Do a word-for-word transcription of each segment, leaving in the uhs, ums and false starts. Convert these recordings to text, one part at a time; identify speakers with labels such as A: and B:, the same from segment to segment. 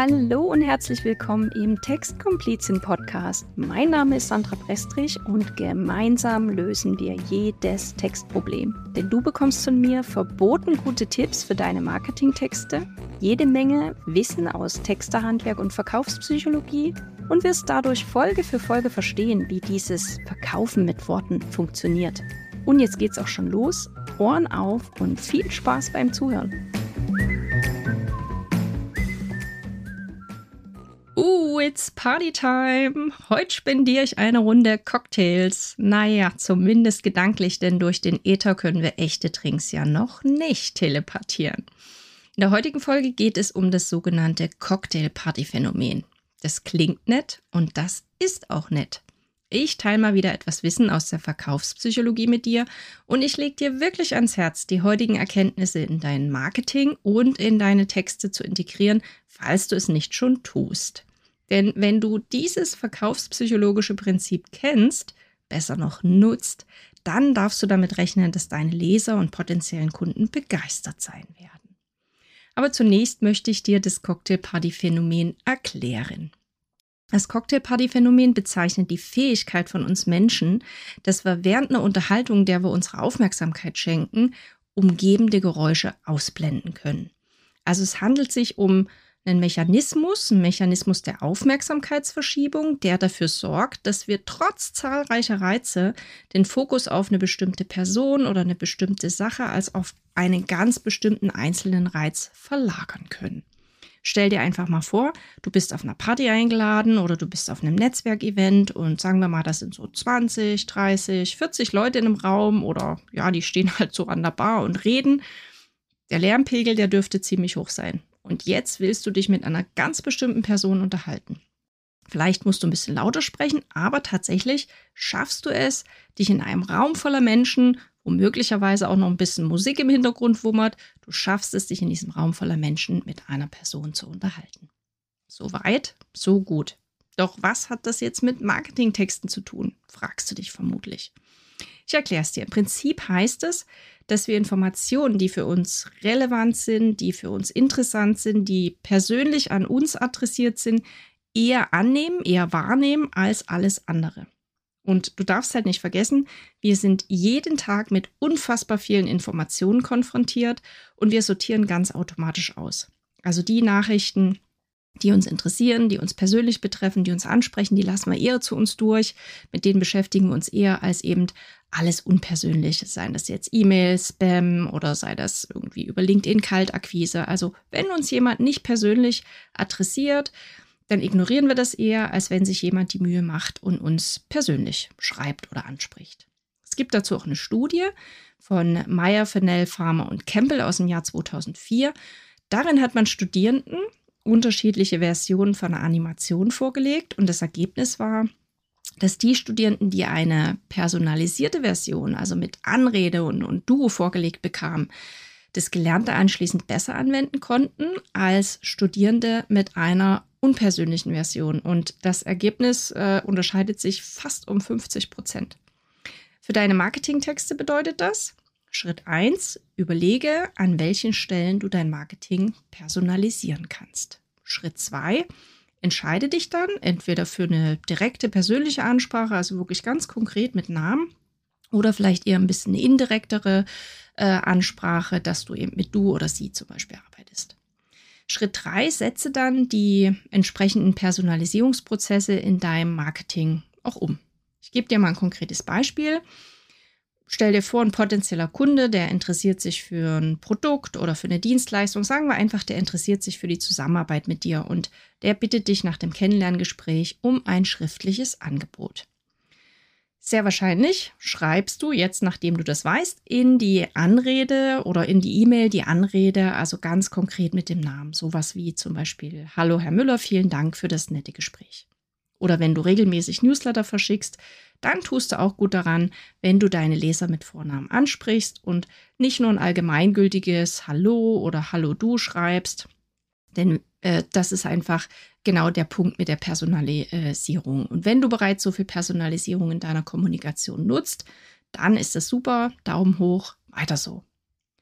A: Hallo und herzlich willkommen im Textkomplizin Podcast. Mein Name ist Sandra Prestrich und gemeinsam lösen wir jedes Textproblem. Denn du bekommst von mir verboten gute Tipps für deine Marketingtexte, jede Menge Wissen aus Texterhandwerk und Verkaufspsychologie und wirst dadurch Folge für Folge verstehen, wie dieses Verkaufen mit Worten funktioniert. Und jetzt geht's auch schon los. Ohren auf und viel Spaß beim Zuhören. Uh, it's Partytime! Heute spendiere ich eine Runde Cocktails. Naja, zumindest gedanklich, denn durch den Äther können wir echte Drinks ja noch nicht telepathieren. In der heutigen Folge geht es um das sogenannte Cocktail-Party-Phänomen. Das klingt nett und das ist auch nett. Ich teile mal wieder etwas Wissen aus der Verkaufspsychologie mit dir und ich lege dir wirklich ans Herz, die heutigen Erkenntnisse in dein Marketing und in deine Texte zu integrieren, falls du es nicht schon tust. Denn wenn du dieses verkaufspsychologische Prinzip kennst, besser noch nutzt, dann darfst du damit rechnen, dass deine Leser und potenziellen Kunden begeistert sein werden. Aber zunächst möchte ich dir das Cocktail-Party-Phänomen erklären. Das Cocktail-Party-Phänomen bezeichnet die Fähigkeit von uns Menschen, dass wir während einer Unterhaltung, der wir unsere Aufmerksamkeit schenken, umgebende Geräusche ausblenden können. Also es handelt sich um einen Mechanismus, einen Mechanismus der Aufmerksamkeitsverschiebung, der dafür sorgt, dass wir trotz zahlreicher Reize den Fokus auf eine bestimmte Person oder eine bestimmte Sache als auf einen ganz bestimmten einzelnen Reiz verlagern können. Stell dir einfach mal vor, du bist auf einer Party eingeladen oder du bist auf einem Netzwerkevent und sagen wir mal, das sind so zwanzig, dreißig, vierzig Leute in einem Raum oder ja, die stehen halt so an der Bar und reden. Der Lärmpegel, der dürfte ziemlich hoch sein. Und jetzt willst du dich mit einer ganz bestimmten Person unterhalten. Vielleicht musst du ein bisschen lauter sprechen, aber tatsächlich schaffst du es, dich in einem Raum voller Menschen, wo möglicherweise auch noch ein bisschen Musik im Hintergrund wummert, du schaffst es, dich in diesem Raum voller Menschen mit einer Person zu unterhalten. So weit, so gut. Doch was hat das jetzt mit Marketingtexten zu tun, fragst du dich vermutlich. Ich erkläre es dir. Im Prinzip heißt es, dass wir Informationen, die für uns relevant sind, die für uns interessant sind, die persönlich an uns adressiert sind, eher annehmen, eher wahrnehmen als alles andere. Und du darfst halt nicht vergessen, wir sind jeden Tag mit unfassbar vielen Informationen konfrontiert und wir sortieren ganz automatisch aus. Also die Nachrichten, die uns interessieren, die uns persönlich betreffen, die uns ansprechen, die lassen wir eher zu uns durch. Mit denen beschäftigen wir uns eher als eben alles Unpersönliche, seien das jetzt E-Mails, Spam oder sei das irgendwie über LinkedIn Kaltakquise. Also wenn uns jemand nicht persönlich adressiert, dann ignorieren wir das eher, als wenn sich jemand die Mühe macht und uns persönlich schreibt oder anspricht. Es gibt dazu auch eine Studie von Meyer, Fennell, Farmer und Campbell aus dem Jahr zweitausendvier. Darin hat man Studierenden unterschiedliche Versionen von einer Animation vorgelegt und das Ergebnis war, dass die Studierenden, die eine personalisierte Version, also mit Anrede und, und Duo vorgelegt bekamen, das Gelernte anschließend besser anwenden konnten als Studierende mit einer unpersönlichen Version. Und das Ergebnis äh, unterscheidet sich fast um fünfzig Prozent. Für deine Marketingtexte bedeutet das: Schritt eins, überlege, an welchen Stellen du dein Marketing personalisieren kannst. Schritt zwei, entscheide dich dann entweder für eine direkte persönliche Ansprache, also wirklich ganz konkret mit Namen, oder vielleicht eher ein bisschen eine indirektere äh, Ansprache, dass du eben mit du oder sie zum Beispiel arbeitest. Schritt drei, setze dann die entsprechenden Personalisierungsprozesse in deinem Marketing auch um. Ich gebe dir mal ein konkretes Beispiel. Stell dir vor, ein potenzieller Kunde, der interessiert sich für ein Produkt oder für eine Dienstleistung. Sagen wir einfach, der interessiert sich für die Zusammenarbeit mit dir und der bittet dich nach dem Kennenlerngespräch um ein schriftliches Angebot. Sehr wahrscheinlich schreibst du jetzt, nachdem du das weißt, in die Anrede oder in die E-Mail die Anrede, also ganz konkret mit dem Namen. Sowas wie zum Beispiel: Hallo Herr Müller, vielen Dank für das nette Gespräch. Oder wenn du regelmäßig Newsletter verschickst, dann tust du auch gut daran, wenn du deine Leser mit Vornamen ansprichst und nicht nur ein allgemeingültiges Hallo oder Hallo du schreibst. Denn äh, das ist einfach genau der Punkt mit der Personalisierung. Und wenn du bereits so viel Personalisierung in deiner Kommunikation nutzt, dann ist das super, Daumen hoch, weiter so.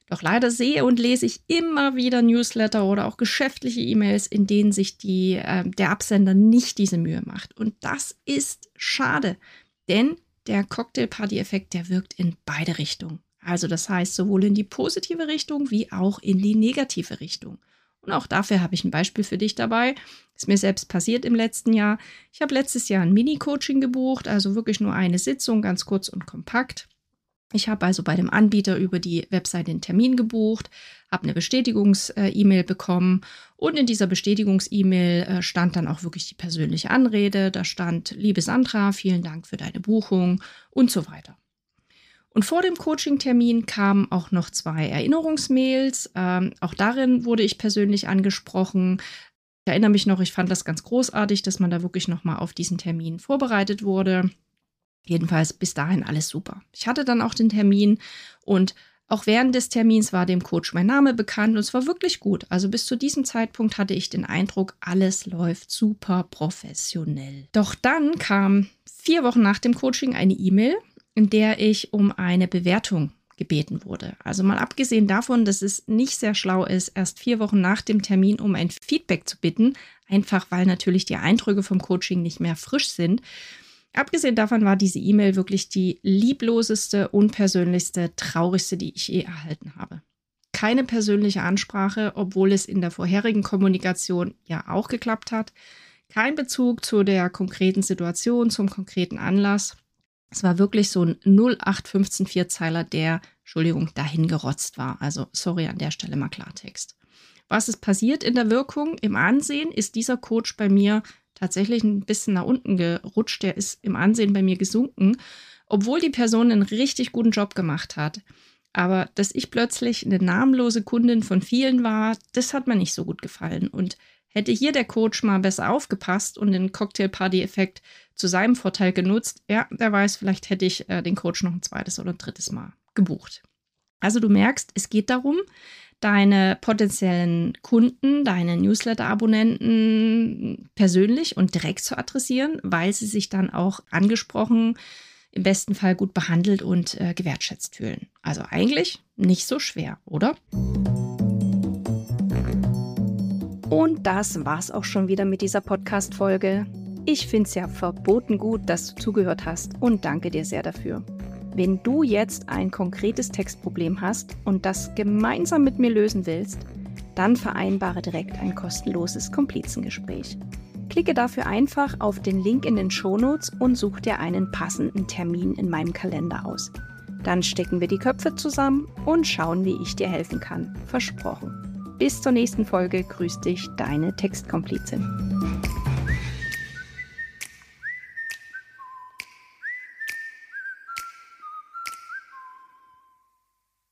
A: Doch leider sehe und lese ich immer wieder Newsletter oder auch geschäftliche E-Mails, in denen sich die, äh, der Absender nicht diese Mühe macht. Und das ist schade, denn der Cocktailparty-Effekt, der wirkt in beide Richtungen. Also das heißt sowohl in die positive Richtung wie auch in die negative Richtung. Und auch dafür habe ich ein Beispiel für dich dabei. Ist mir selbst passiert im letzten Jahr. Ich habe letztes Jahr ein Mini-Coaching gebucht, also wirklich nur eine Sitzung, ganz kurz und kompakt. Ich habe also bei dem Anbieter über die Website den Termin gebucht, habe eine Bestätigungs-E-Mail bekommen und in dieser Bestätigungs-E-Mail stand dann auch wirklich die persönliche Anrede. Da stand: Liebe Sandra, vielen Dank für deine Buchung und so weiter. Und vor dem Coaching-Termin kamen auch noch zwei Erinnerungsmails. Ähm, auch darin wurde ich persönlich angesprochen. Ich erinnere mich noch, ich fand das ganz großartig, dass man da wirklich nochmal auf diesen Termin vorbereitet wurde. Jedenfalls bis dahin alles super. Ich hatte dann auch den Termin und auch während des Termins war dem Coach mein Name bekannt und es war wirklich gut. Also bis zu diesem Zeitpunkt hatte ich den Eindruck, alles läuft super professionell. Doch dann kam vier Wochen nach dem Coaching eine E-Mail, in der ich um eine Bewertung gebeten wurde. Also mal abgesehen davon, dass es nicht sehr schlau ist, erst vier Wochen nach dem Termin um ein Feedback zu bitten, einfach weil natürlich die Eindrücke vom Coaching nicht mehr frisch sind. Abgesehen davon war diese E-Mail wirklich die liebloseste, unpersönlichste, traurigste, die ich je erhalten habe. Keine persönliche Ansprache, obwohl es in der vorherigen Kommunikation ja auch geklappt hat. Kein Bezug zu der konkreten Situation, zum konkreten Anlass. Es war wirklich so ein null acht fünfzehn Vierzeiler, der, Entschuldigung, dahin gerotzt war. Also sorry an der Stelle mal Klartext. Was ist passiert in der Wirkung? Im Ansehen ist dieser Coach bei mir tatsächlich ein bisschen nach unten gerutscht. Der ist im Ansehen bei mir gesunken, obwohl die Person einen richtig guten Job gemacht hat. Aber dass ich plötzlich eine namenlose Kundin von vielen war, das hat mir nicht so gut gefallen. Und hätte hier der Coach mal besser aufgepasst und den Cocktail-Party-Effekt zu seinem Vorteil genutzt, ja, wer weiß, vielleicht hätte ich äh, den Coach noch ein zweites oder ein drittes Mal gebucht. Also du merkst, es geht darum, deine potenziellen Kunden, deine Newsletter-Abonnenten persönlich und direkt zu adressieren, weil sie sich dann auch angesprochen, im besten Fall gut behandelt und äh, gewertschätzt fühlen. Also eigentlich nicht so schwer, oder? Und das war's auch schon wieder mit dieser Podcast-Folge. Ich finde es ja verboten gut, dass du zugehört hast und danke dir sehr dafür. Wenn du jetzt ein konkretes Textproblem hast und das gemeinsam mit mir lösen willst, dann vereinbare direkt ein kostenloses Komplizengespräch. Klicke dafür einfach auf den Link in den Shownotes und such dir einen passenden Termin in meinem Kalender aus. Dann stecken wir die Köpfe zusammen und schauen, wie ich dir helfen kann. Versprochen. Bis zur nächsten Folge grüßt dich deine Textkomplizin.